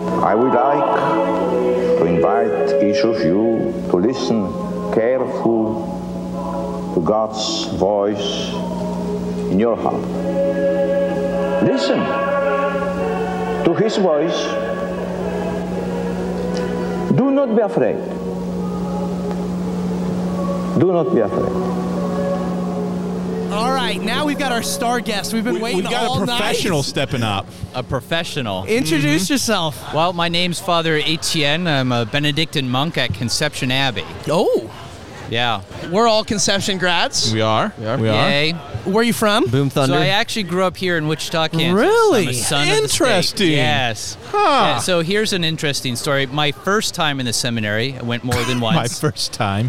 I would like to invite each of you to listen carefully to God's voice in your heart. Listen to His voice. Do not be afraid. Do not be afraid. All right, now we've got our star guest. We've been waiting all night. We've got a professional stepping up. A professional. Introduce yourself. Well, my name's Father Etienne. I'm a Benedictine monk at Conception Abbey. Oh. Yeah. We're all Conception grads. We are. Yay. Where are you from? Boom Thunder. So I actually grew up here in Wichita, Kansas. Really? I'm a son of the state. Interesting. Yes. Huh. Yeah, so here's an interesting story. My first time in the seminary, I went more than once. My first time.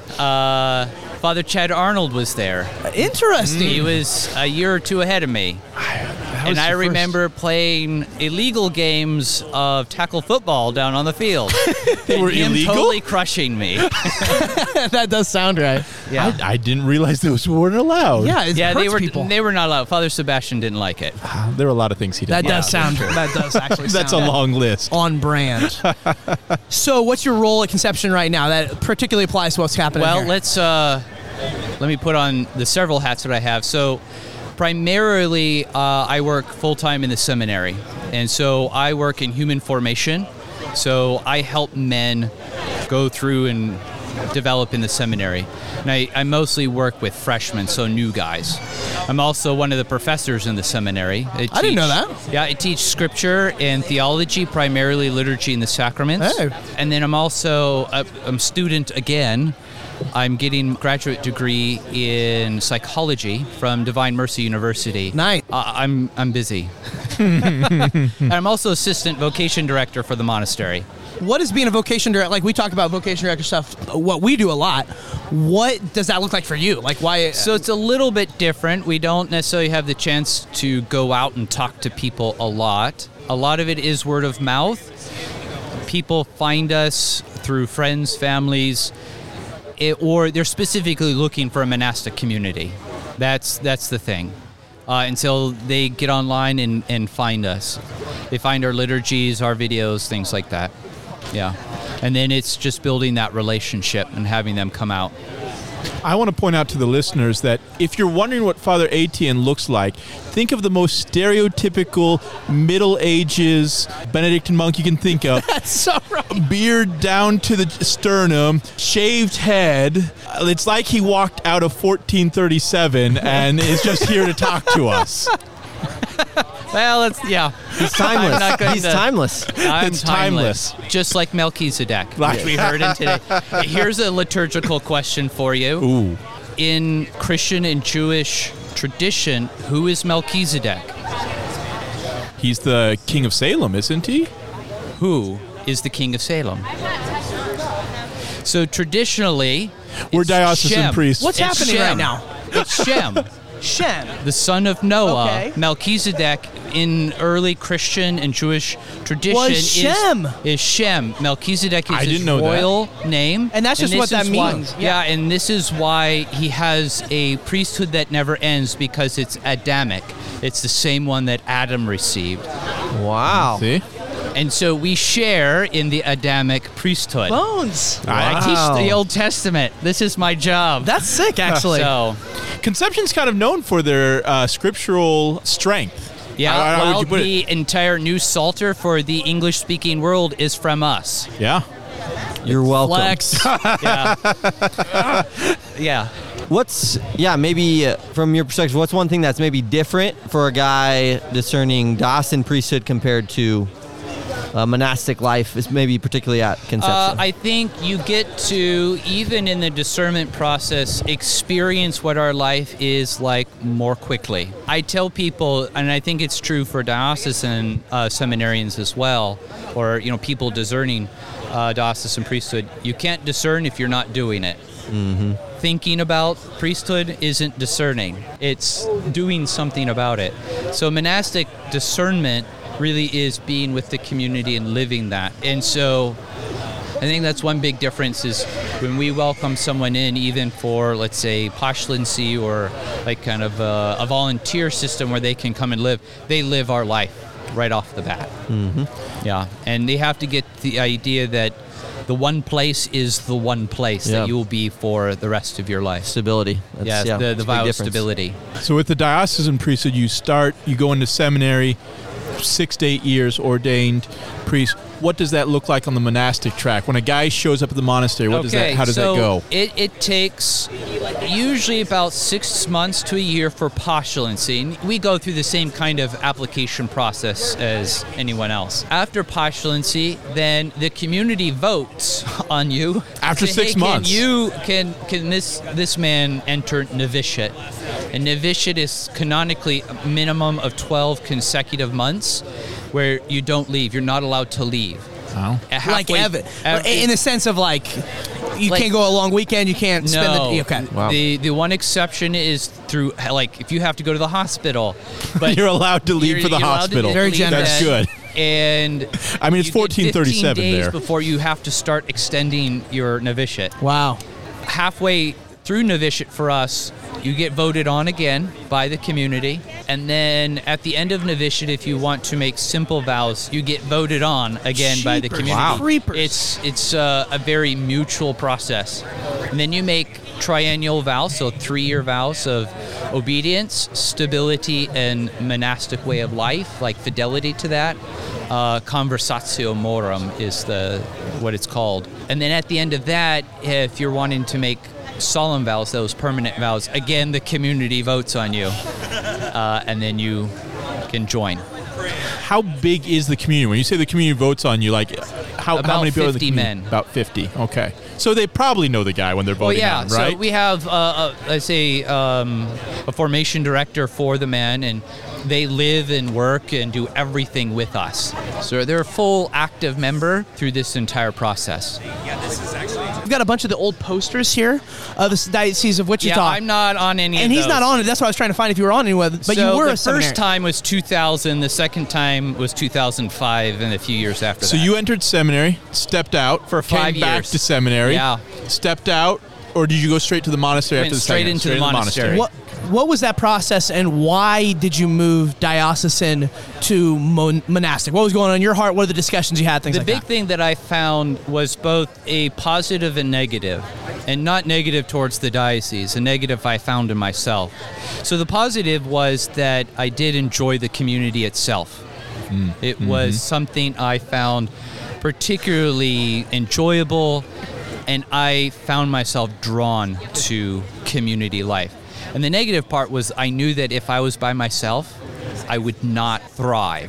Father Chad Arnold was there. Interesting. He was a year or two ahead of me. And I remember playing illegal games of tackle football down on the field. They were him illegal? totally crushing me. That does sound right. Yeah. I didn't realize those weren't allowed. Yeah, it Yeah, hurts people. they were not allowed. Father Sebastian didn't like it. There were a lot of things he did. That does sound true. That does actually That's sound a long list. on brand. So what's your role at Conception right now? That particularly applies to what's happening Well, here. let me put on the several hats that I have. So primarily, I work full-time in the seminary. And so I work in human formation. So I help men go through and develop in the seminary. And I mostly work with freshmen, so new guys. I'm also one of the professors in the seminary. I didn't know that. Yeah, I teach scripture and theology, primarily liturgy and the sacraments. Hey. And then I'm also a student again. I'm getting a graduate degree in psychology from Divine Mercy University. Nice. I'm busy. And I'm also assistant vocation director for the monastery. What is being a vocation director? Like, we talk about vocation director stuff, what we do a lot. What does that look like for you? Like, why? So it's a little bit different. We don't necessarily have the chance to go out and talk to people a lot. A lot of it is word of mouth. People find us through friends, families, or they're specifically looking for a monastic community. That's the thing. Until they get online and find us. They find our liturgies, our videos, things like that. Yeah. And then it's just building that relationship and having them come out. I want to point out to the listeners that if you're wondering what Father Etienne looks like, think of the most stereotypical Middle Ages Benedictine monk you can think of. That's so right. Beard down to the sternum, shaved head. It's like he walked out of 1437 and is just here to talk to us. Well, He's timeless. He's timeless. I'm It's timeless. Just like Melchizedek, which we heard in today. Here's a liturgical question for you. Ooh. In Christian and Jewish tradition, who is Melchizedek? He's the king of Salem, isn't he? Who is the king of Salem? So traditionally, We're it's diocesan Shem. priests. What's It's happening Shem. right now? It's Shem, Shem. the son of Noah. Okay. Melchizedek in early Christian and Jewish tradition Was Shem. is Shem. Melchizedek is I his didn't know that. royal name. And that's just this what that is why- means. yeah, and this is why he has a priesthood that never ends, because it's Adamic. It's the same one that Adam received. Wow. See? And so we share in the Adamic priesthood. Bones. I teach the Old Testament. This is my job. That's sick, actually. So, Conception's kind of known for their scriptural strength. yeah, How would well, you put it? the entire new Psalter for the English-speaking world is from us. Yeah. You're welcome. Flex. Yeah. Yeah. Maybe from your perspective, what's one thing that's maybe different for a guy discerning diocesan priesthood compared to monastic life, is maybe particularly at Conception? I think you get to, even in the discernment process, experience what our life is like more quickly. I tell people, and I think it's true for diocesan seminarians as well, or people discerning diocesan priesthood, you can't discern if you're not doing it. Mm-hmm. Thinking about priesthood isn't discerning. It's doing something about it. So monastic discernment really is being with the community and living that. And so I think that's one big difference is when we welcome someone in, even for, let's say, postulancy or like kind of a volunteer system where they can come and live, they live our life. right off the bat. Yeah, and they have to get the idea that the one place is the one place Yeah. that you will be for the rest of your life. Stability. Yes, That's, the it's a big vow of difference. stability. So with the diocesan priesthood, you go into seminary, 6 to 8 years ordained priest. What does that look like on the monastic track? When a guy shows up at the monastery, how does that go? It takes usually about 6 months to a year for postulancy. And we go through the same kind of application process as anyone else. After postulancy, then the community votes on you. After Say, 6 hey, months. Can this man enter novitiate? And novitiate is canonically a minimum of 12 consecutive months where you don't leave. You're not allowed to leave. Wow. Like Evan, in the sense of like, you can't go a long weekend. You can't spend the okay. Wow. The one exception is through, like, if you have to go to the hospital, but You're allowed to leave for the you're allowed to hospital. Very leave generous. That's good. And I mean, it's you get 1437 15 days there. before you have to start extending your novitiate. Wow. Halfway through novitiate for us, you get voted on again by the community, and then at the end of novitiate, if you want to make simple vows, you get voted on again by the Jeepers. community. Wow. Creepers. It's a very mutual process, and then you make triennial vows, so 3-year vows of obedience, stability, and monastic way of life, like fidelity to that. Conversatio morum is what it's called, and then at the end of that, if you're wanting to make solemn vows, those permanent vows, again the community votes on you, and then you can join. How big is the community? When you say the community votes on you, like how About many people are in the 50 community? men. About 50. Okay. So they probably know the guy when they're Well, voting yeah. on, right? So we have, let's say, a formation director for the men, and they live and work and do everything with us. So they're a full active member through this entire process. We've got a bunch of the old posters here of the Diocese of Wichita. Yeah, I'm not on any of and he's those. not on it. That's why I was trying to find if you were on any of it. But So you were the a seminary. first time was 2000, the second time was 2005, and a few years after So that. you entered seminary, stepped out, For 5 came back years. to seminary, Yeah. stepped out, or did you go straight to the monastery Went after the straight seminary? into the monastery. What was that process, and why did you move diocesan to monastic? What was going on in your heart? What are the discussions you had? Things The like big that. thing that I found was both a positive and negative, and not negative towards the diocese, a negative I found in myself. So the positive was that I did enjoy the community itself. It was something I found particularly enjoyable, and I found myself drawn to community life. And the negative part was I knew that if I was by myself, I would not thrive.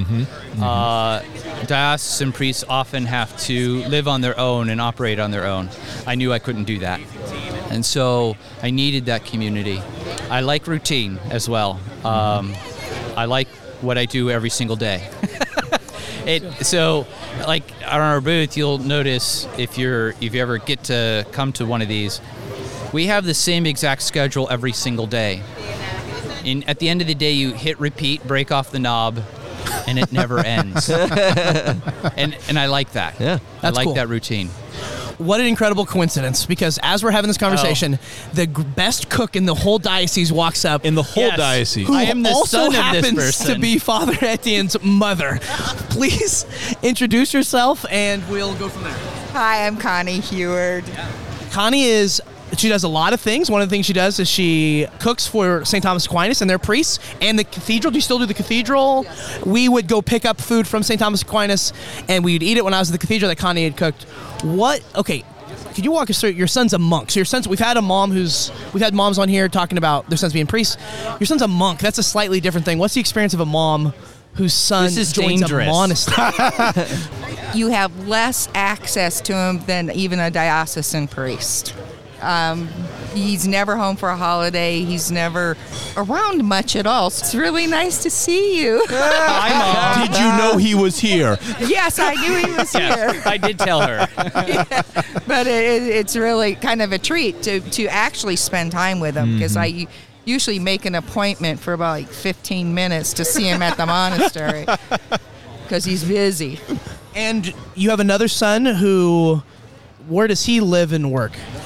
Diocesan priests often have to live on their own and operate on their own. I knew I couldn't do that. And so I needed that community. I like routine as well. I like what I do every single day. So, like on our booth, you'll notice if you ever get to come to one of these, we have the same exact schedule every single day. And at the end of the day, you hit repeat, break off the knob, and it never ends. And I like that. Yeah, I that's like cool. that routine. What an incredible coincidence, because as we're having this conversation, the best cook in the whole diocese walks up, In the whole Yes. diocese. who I am the also son of this happens person. to be Father Etienne's mother. Please introduce yourself, and we'll go from there. Hi, I'm Connie Heward. Connie she does a lot of things. One of the things she does is she cooks for St. Thomas Aquinas and their priests and the cathedral. Do you still do the cathedral? We would go pick up food from St. Thomas Aquinas, and we'd eat it when I was at the cathedral that Connie had cooked. Okay, could you walk us through? Your son's a monk. So we've had moms on here talking about their sons being priests. Your son's a monk. That's a slightly different thing. What's the experience of a mom whose son This is joins dangerous. a monastery? You have less access to him than even a diocesan priest. He's never home for a holiday. He's never around much at all. So it's really nice to see you. Hi, Mom. Did you know he was here? Yes, I knew he was here. Yes, I did tell her. But it's really kind of a treat to actually spend time with him, because I usually make an appointment for about 15 minutes to see him at the monastery because he's busy. And you have another son where does he live and work?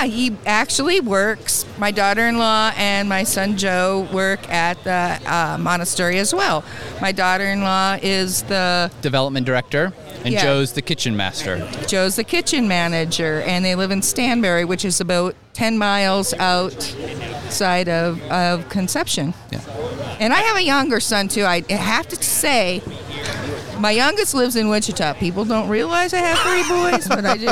Yeah, he actually works. My daughter-in-law and my son Joe work at the monastery as well. My daughter-in-law is the development director, and Yeah. Joe's the kitchen master. Joe's the kitchen manager, and they live in Stanbury, which is about 10 miles outside of Conception. Yeah. And I have a younger son, too. I have to say, my youngest lives in Wichita. People don't realize I have 3 boys, but I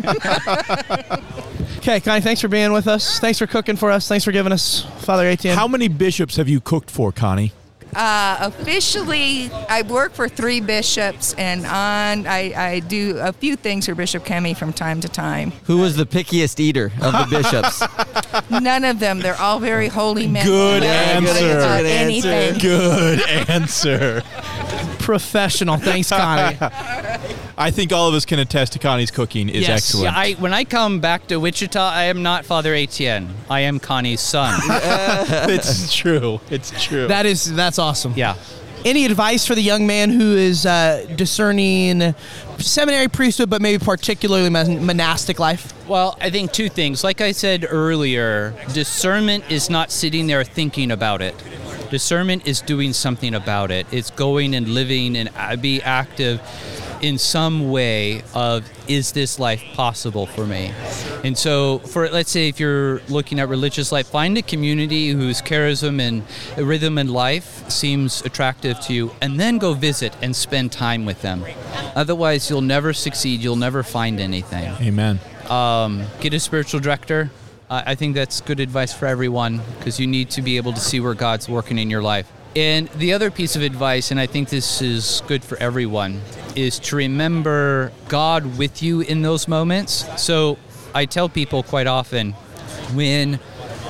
do. Okay, Connie, thanks for being with us. Thanks for cooking for us. Thanks for giving us Father Etienne. How many bishops have you cooked for, Connie? Officially, I work for 3 bishops, and I do a few things for Bishop Kemi from time to time. Who was the pickiest eater of the bishops? None of them. They're all very holy men. Good Very good answer. at Good answer. anything. Good answer. Professional. Thanks, Connie. I think all of us can attest to Connie's cooking is Yes. excellent. Yeah, when I come back to Wichita, I am not Father Etienne. I am Connie's son. It's true. It's true. That's awesome. Yeah. Any advice for the young man who is discerning seminary priesthood, but maybe particularly monastic life? Well, I think 2 things. Like I said earlier, discernment is not sitting there thinking about it. Discernment is doing something about it. It's going and living and be active in some way of, is this life possible for me? And so, let's say if you're looking at religious life, find a community whose charism and rhythm and life seems attractive to you, and then go visit and spend time with them. Otherwise, you'll never succeed. You'll never find anything. Amen. Get a spiritual director. I think that's good advice for everyone, because you need to be able to see where God's working in your life. And the other piece of advice, and I think this is good for everyone, is to remember God with you in those moments. So I tell people quite often, when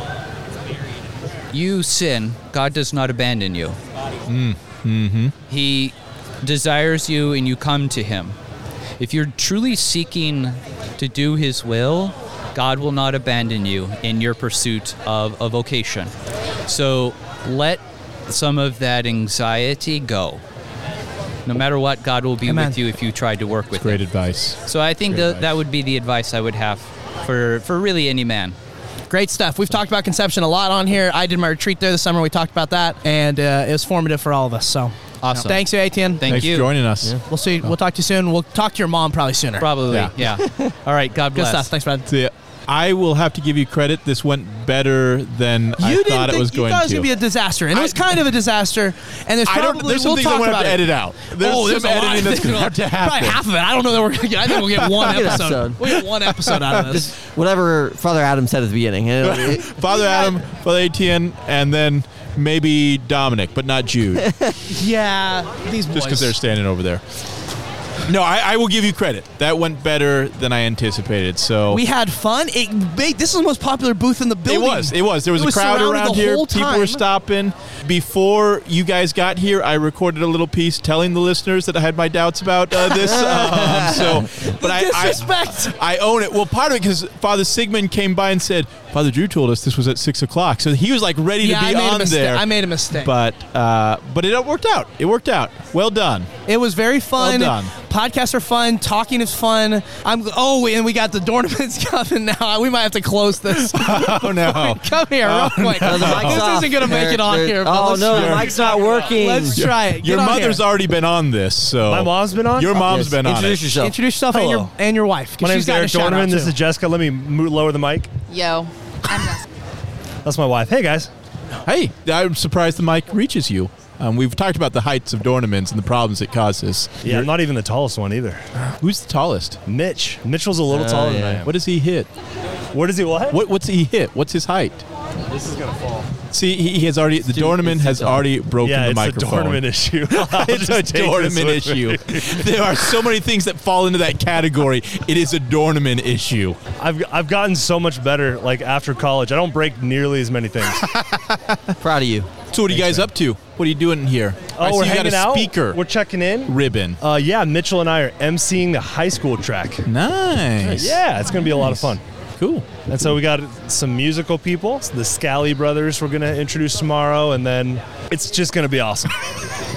you sin, God does not abandon you. He desires you, and you come to Him. If you're truly seeking to do His will, God will not abandon you in your pursuit of a vocation. So let some of that anxiety go. No matter what, God will be Amen. with you if you try to work with Great Him. advice. So I think Great that would be the advice I would have for really any man. Great stuff. We've talked about Conception a lot on here. I did my retreat there this summer. We talked about that, and it was formative for all of us. So, Awesome. Thanks, Etienne. Thanks for joining us. We'll see. We'll talk to you soon. We'll talk to your mom probably sooner. Probably, yeah. All right, God Good bless. stuff. Thanks, Brad. See ya. I will have to give you credit. This went better than I thought it was going You thought it was to. going to be a disaster, and it was kind of a disaster. And there's probably There's some we'll things talk I'm going to about have to it. edit out. There's some a lot. editing that's going to have to happen. Probably half of it. I don't know that we're going to get. I think we'll get one Good episode. episode. We'll get one episode out of this. Just whatever Father Adam said at the beginning. Father Adam, Father Etienne, and then maybe Dominic, but not Jude, Yeah, these boys. just because they're standing over there. No, I will give you credit. That went better than I anticipated. So We had fun. This is the most popular booth in the building. It was. There was a crowd surrounded around the here. whole People time. were stopping. Before you guys got here, I recorded a little piece telling the listeners that I had my doubts about this. But Disrespect. I own it. Well, part of it because Father Sigmund came by and said, Father Drew told us this was at 6:00, so he was like ready to be on there. I made a mistake. But it worked out. It worked out. Well done. It was very fun. Well done. Podcasts are fun. Talking is fun. And we got the Dornaments coming now. We might have to close this. Oh no! Come here, real quick. No, the mic's This off. isn't going to make it on here. but Oh let's no, try the it. mic's not working. Let's try it. Your Get on mother's here. already been on this, so My mom's been on? Your mom's Yes. been on Introduce it. yourself. Introduce yourself Hello. and your wife. 'cause My she's name's gotten a Eric shout out, Dornman. This too. is Jessica. Let me lower the mic. Yo, I'm Jessica. That's my wife. Hey, guys. Hey, I'm surprised the mic reaches you. We've talked about the heights of Dornaments and the problems it causes. Yeah, I'm not even the tallest one either. Who's the tallest? Mitch. Mitchell's a little taller than I am. What does he hit? What does he what? What's he hit? What's his height? This is going to fall. See, he has already. The Dornament has already broken Yeah, the it's microphone. a Dornament issue. It's a Dornament issue. There are so many things that fall into that category. It is a Dornament issue. I've gotten so much better. Like after college, I don't break nearly as many things. Proud of you. So what are you guys up to? What are you doing here? I see we're you got hanging a out. speaker We're checking in. ribbon. Yeah, Mitchell and I are emceeing the high school track. Nice. Yeah, it's going to be a lot of fun. Cool. And so we got some musical people. The Scally brothers we're going to introduce tomorrow, and then it's just going to be awesome.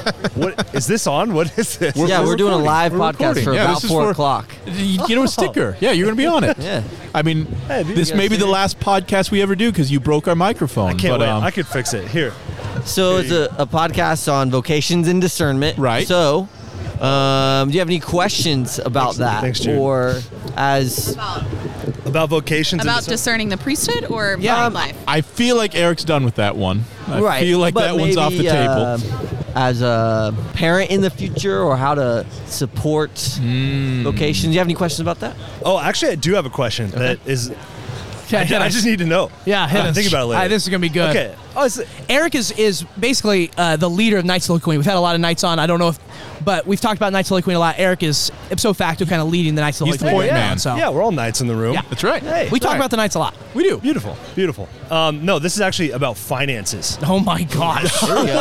What is this on? What is this? We're doing a live podcast for about 4 o'clock. You get a sticker. Yeah, you're going to be on it. Yeah. I mean, this may be the last podcast we ever do because you broke our microphone. I can't wait. I could fix it. Here. So it's a podcast on vocations and discernment. Right. So, do you have any questions about that? Thanks, Jude. Or as about vocations? About discerning the priesthood or married life? I feel like Eric's done with that one. I feel like but that one's off the table. As a parent in the future, or how to support vocations. Do you have any questions about that? Oh, actually, I do have a question that is. I just need to know. Yeah, hit us. Think about it later. This is going to be good. Okay. Eric is basically the leader of Knights of the Holy Queen. We've had a lot of Knights on. I don't know if, but we've talked about Knights of the Holy Queen a lot. Eric is ipso facto kind of leading the Knights of the Holy He's the Queen. point man. So. Yeah, we're all Knights in the room. Yeah. That's right. Hey, we talk about the Knights a lot. We do. Beautiful. Beautiful. No, this is actually about finances. Oh my gosh.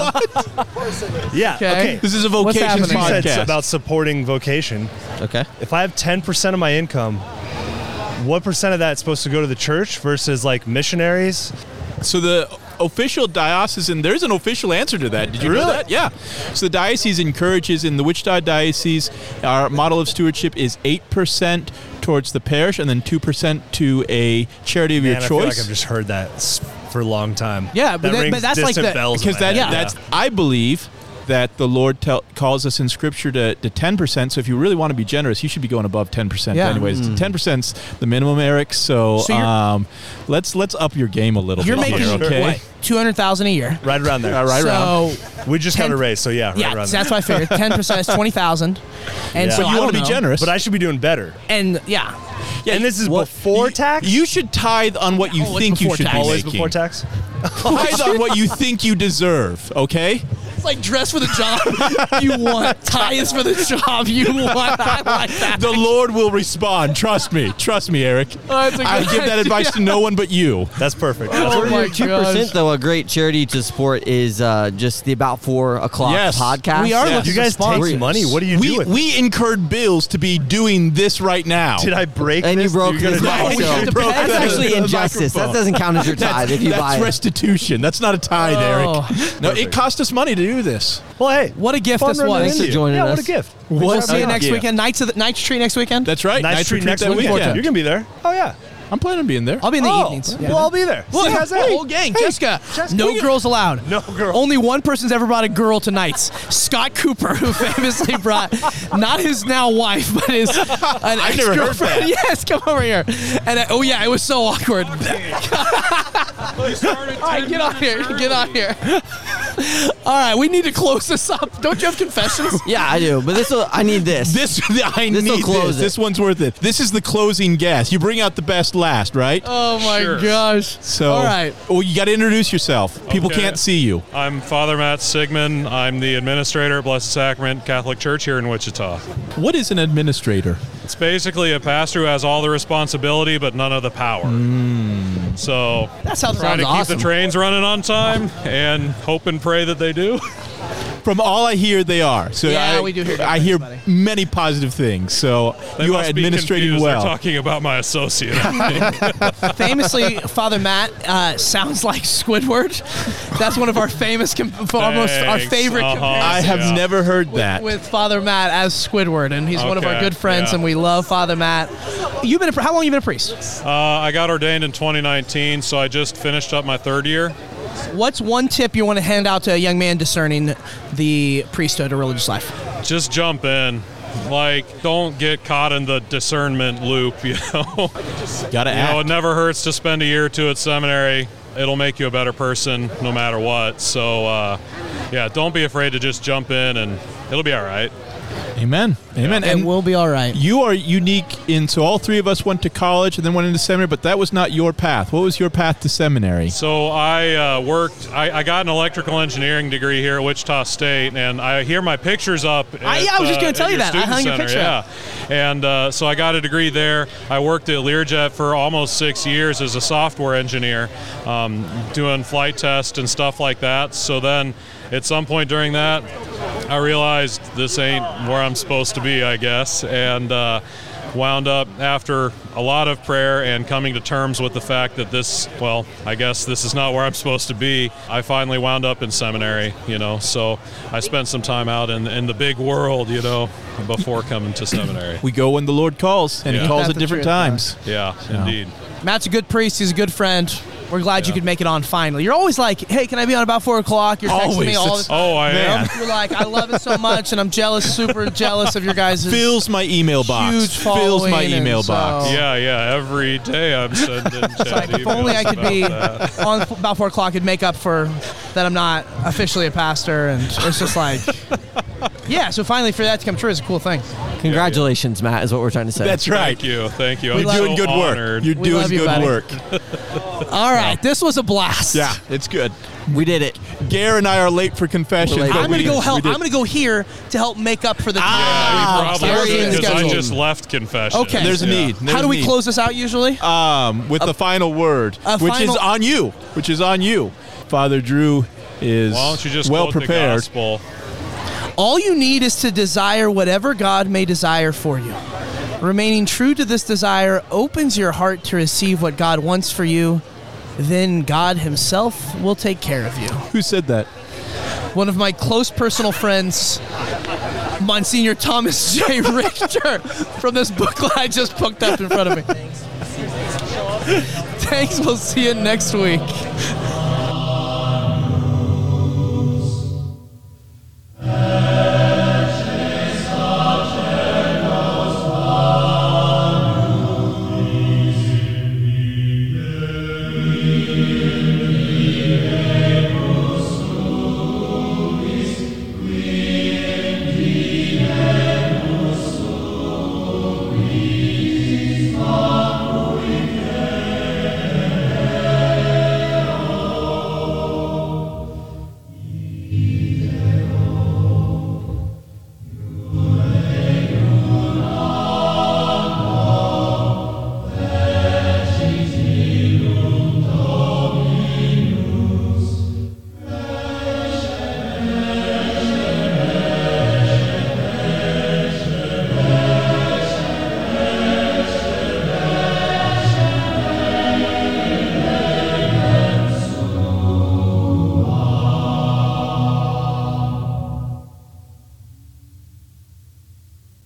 Yeah. Okay. This is a vocations You said podcast. about supporting vocation. Okay. If I have 10% of my income, what percent of that is supposed to go to the church versus like missionaries? So the official diocesan, there's an official answer to that. Did you know that? Yeah. So the diocese encourages, in the Wichita Diocese, our model of stewardship is 8% towards the parish and then 2% to a charity of your choice. I feel like I've just heard that for a long time. Yeah, but that's like distant bells because in my head. that's I believe that the Lord calls us in Scripture to 10%. So if you really want to be generous, you should be going above 10%. Yeah. Anyways, 10%'s the minimum, Eric. So let's up your game a little You're bit making here, okay? what, $200,000 a year. Right around there. Right around. We just got a raise, so yeah, right Yeah, around that's there. what I figured. 10% is $20,000, and Yeah. so But I you want don't to be know. generous. But I should be doing better. And yeah, And this is before tax? You should tithe on what you Always think you before should tax. be Always making. before tax? Tithe on what you think you deserve, okay? it's like dress for the job you want, tithes for the job you want. I like that. The Lord will respond. Trust me, Eric. That's a I good give that advice idea. to no one but you. That's perfect. Oh my 2%, gosh. though, a great charity to support is just the About 4 o'clock Yes. podcast. We are Yeah. looking You guys for sponsors. take money. What do you do with it? We incurred bills to be doing this right now. Did I break And you this? broke You're this gonna- mic, we so have to pay. that's the actually injustice. That microphone. doesn't count as your tithe if you buy That's it. restitution. That's not a tithe, Oh. Eric. No, it cost us money to do this. Well, hey. What a gift fun this running was. Thanks for into you. joining Yeah, what us. a gift. We'll see you next Yeah. weekend. Knights Tree next weekend. That's right. Night Night Street retreat next that weekend. weekend. You're going to be there. Oh, yeah. I'm planning on being there. I'll be in the Oh, evenings. well, I'll be there. Look, See you guys there. whole gang. Jessica, no girls allowed. No girls. Only one person's ever brought a girl to Knights. Scott Cooper, who famously brought not his now wife, but his I never heard that. Yes, come over here. And oh yeah, it was so awkward. All right, get on here. Get on here. All right, we need to close this up. Don't you have confessions? Yeah, I do. But I need this. I This'll need close this. it. This one's worth it. This is the closing gas. You bring out the best last, right? Oh my gosh. So, all right. Well, you got to introduce yourself. People Okay. can't see you. I'm Father Matt Sigmund. I'm the administrator at Blessed Sacrament Catholic Church here in Wichita. What is an administrator? It's basically a pastor who has all the responsibility but none of the power. So That sounds try to keep awesome. the trains running on time and hope and pray that they do. From all I hear, they are. So Yeah, we do hear good I things, hear buddy. many positive things. So They you are must be administrating confused. well. They're talking about my associate. Famously, Father Matt sounds like Squidward. That's one of our famous, almost our Thanks. favorite Uh-huh. I have Yeah. never heard that. with Father Matt as Squidward, and he's one of our Okay, good friends, yeah. and we love Father Matt. How long you been a priest? I got ordained in 2019, so I just finished up my third year. What's one tip you want to hand out to a young man discerning the priesthood or religious life? Just jump in. Like, don't get caught in the discernment loop, you know? Got to You know, it act. never hurts to spend a year or two at seminary. It'll make you a better person no matter what. So, yeah, don't be afraid to just jump in and it'll be all right. Amen. Amen. And we'll be all right. You are unique in, so all three of us went to college and then went into seminary, but that was not your path. What was your path to seminary? So I got an electrical engineering degree here at Wichita State, and I hear my picture's up. I was just gonna tell at you your that. I student hung your center, picture yeah. up. And so I got a degree there. I worked at Learjet for almost 6 years as a software engineer, doing flight tests and stuff like that. So then at some point during that, I realized this ain't where I'm supposed to be, I guess. And wound up, after a lot of prayer and coming to terms with the fact that I guess this is not where I'm supposed to be, I finally wound up in seminary, so I spent some time out in the big world, before coming to seminary. We go when the Lord calls, and He calls at different times. Yeah, indeed. Matt's a good priest. He's a good friend. We're glad you could make it on finally. You're always like, hey, can I be on about 4 o'clock? You're texting me all the time. Oh, I am. You're like, I love it so much, and I'm super jealous of your guys' fills my email box. Huge following. Fills my email box. Yeah. Every day I'm sending chat emails. If only I could be that. on about 4 o'clock and make up for that I'm not officially a pastor, and it's just like, yeah. So finally, for that to come true is a cool thing. Congratulations, Matt, is what we're trying to say. That's right. Thank you. You're doing good work. You're doing good work. All right, this was a blast. Yeah, it's good. We did it. Gare and I are late for confession. I'm going to go help. I'm going to go here to help make up for the time. Yeah, probably because I schedule. just left confession. Okay. There's a need. How do we close this out usually? With the final word, is on you. Which is on you. Father Drew is Why don't you just well quote the prepared. gospel? All you need is to desire whatever God may desire for you. Remaining true to this desire opens your heart to receive what God wants for you. Then God Himself will take care of you. Who said that? One of my close personal friends, Monsignor Thomas J. Richter, from this booklet I just picked up in front of me. Thanks. We'll see you next week.